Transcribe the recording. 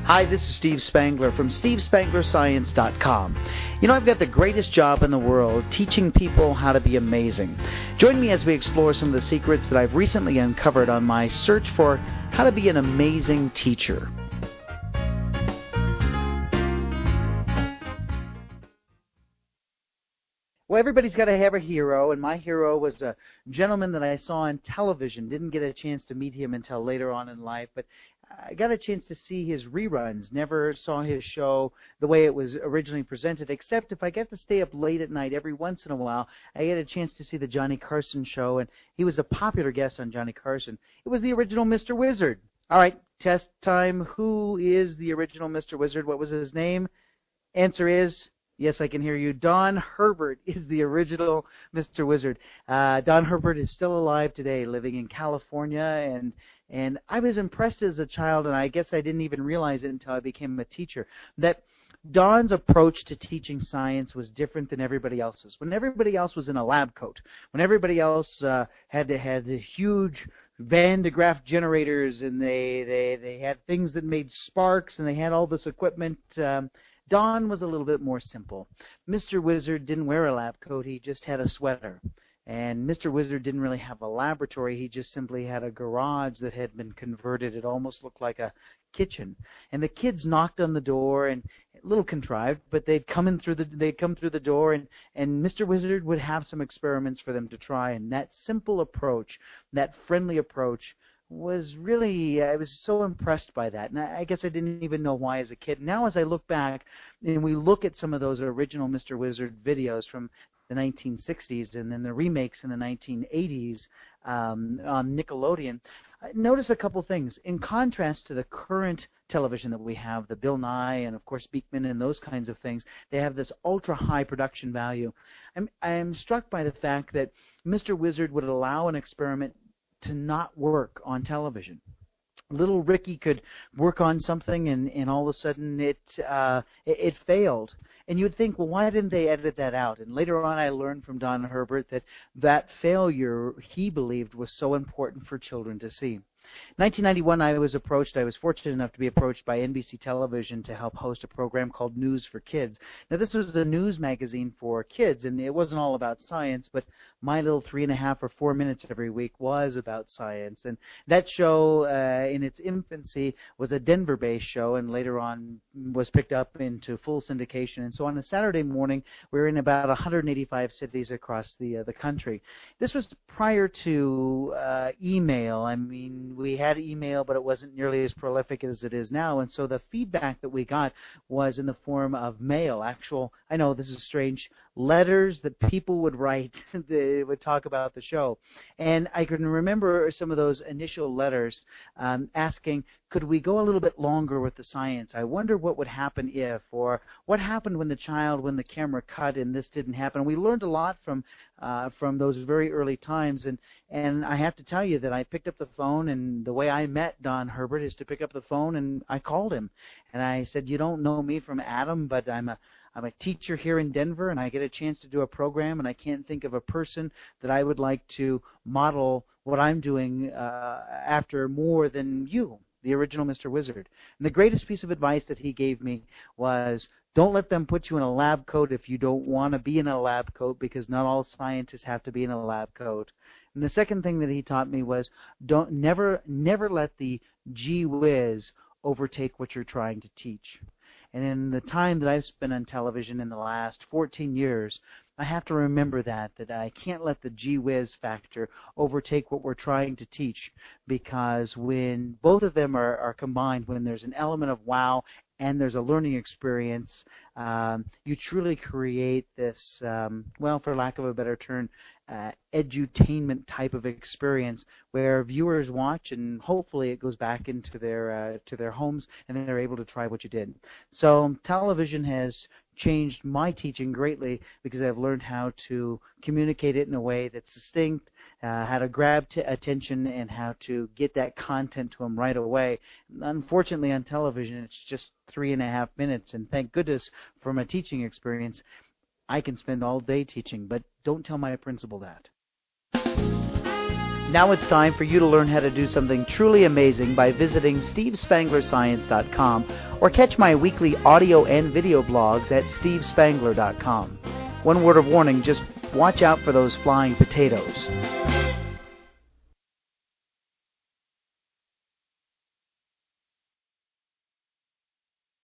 Hi, this is Steve Spangler from SteveSpanglerScience.com. You know, I've got the greatest job in the world, teaching people how to be amazing. Join me as we explore some of the secrets that I've recently uncovered on my search for how to be an amazing teacher. Well, everybody's got to have a hero, and my hero was a gentleman that I saw on television. Didn't get a chance to meet him until later on in life, but I got a chance to see his reruns. Never saw his show the way it was originally presented, except if I get to stay up late at night every once in a while, I get a chance to see the Johnny Carson show, and he was a popular guest on Johnny Carson. It was the original Mr. Wizard. All right, test time. Who is the original Mr. Wizard? What was his name? Answer is... yes, I can hear you. Don Herbert is the original Mr. Wizard. Don Herbert is still alive today, living in California, and I was impressed as a child, and I guess I didn't even realize it until I became a teacher, that Don's approach to teaching science was different than everybody else's. When everybody else was in a lab coat, when everybody else had the huge Van de Graaff generators, and they had things that made sparks, and they had all this equipment, Don was a little bit more simple. Mr. Wizard didn't wear a lab coat, he just had a sweater. And Mr. Wizard didn't really have a laboratory, he just simply had a garage that had been converted. It almost looked like a kitchen. And the kids knocked on the door, and a little contrived, but they'd come through the door, and Mr. Wizard would have some experiments for them to try. And that simple approach, that friendly approach, was really, I was so impressed by that, and I guess I didn't even know why as a kid. Now as I look back and we look at some of those original Mr. Wizard videos from the 1960s and then the remakes in the 1980s on Nickelodeon, notice a couple things. In contrast to the current television that we have, the Bill Nye and of course Beakman and those kinds of things, they have this ultra high production value. I'm struck by the fact that Mr. Wizard would allow an experiment to not work on television. Little Ricky could work on something, and all of a sudden it failed. And you'd think, well, why didn't they edit that out? And later on I learned from Don Herbert that failure, he believed, was so important for children to see. 1991, I was fortunate enough to be approached by NBC Television to help host a program called News for Kids. Now, this was a news magazine for kids, and it wasn't all about science, but my little 3.5 or 4 minutes every week was about science. And that show, in its infancy, was a Denver-based show, and later on was picked up into full syndication. And so on a Saturday morning, we were in about 185 cities across the country. This was prior to email. I mean, we had email, but it wasn't nearly as prolific as it is now, and so the feedback that we got was in the form of mail, I know this is strange, letters that people would write. They would talk about the show. And I can remember some of those initial letters asking, could we go a little bit longer with the science? I wonder what would happen if, or what happened when the camera cut and this didn't happen. We learned a lot from those very early times, and I have to tell you that I picked up the phone, and the way I met Don Herbert is to pick up the phone, and I called him, and I said, you don't know me from Adam, but I'm a teacher here in Denver, and I get a chance to do a program, and I can't think of a person that I would like to model what I'm doing after more than you, the original Mr. Wizard. And the greatest piece of advice that he gave me was, don't let them put you in a lab coat if you don't want to be in a lab coat, because not all scientists have to be in a lab coat. And the second thing that he taught me was, never let the gee whiz overtake what you're trying to teach. And in the time that I've spent on television in the last 14 years, I have to remember that I can't let the gee whiz factor overtake what we're trying to teach, because when both of them are combined, when there's an element of wow and there's a learning experience, you truly create this, well, for lack of a better term, edutainment type of experience where viewers watch and hopefully it goes back into their homes and then they're able to try what you did. So television has changed my teaching greatly because I've learned how to communicate it in a way that's distinct, how to grab attention and how to get that content to them right away. Unfortunately, on television, it's just 3.5 minutes, and thank goodness from a teaching experience, I can spend all day teaching, but don't tell my principal that. Now it's time for you to learn how to do something truly amazing by visiting SteveSpanglerScience.com. or catch my weekly audio and video blogs at stevespangler.com. One word of warning, just watch out for those flying potatoes.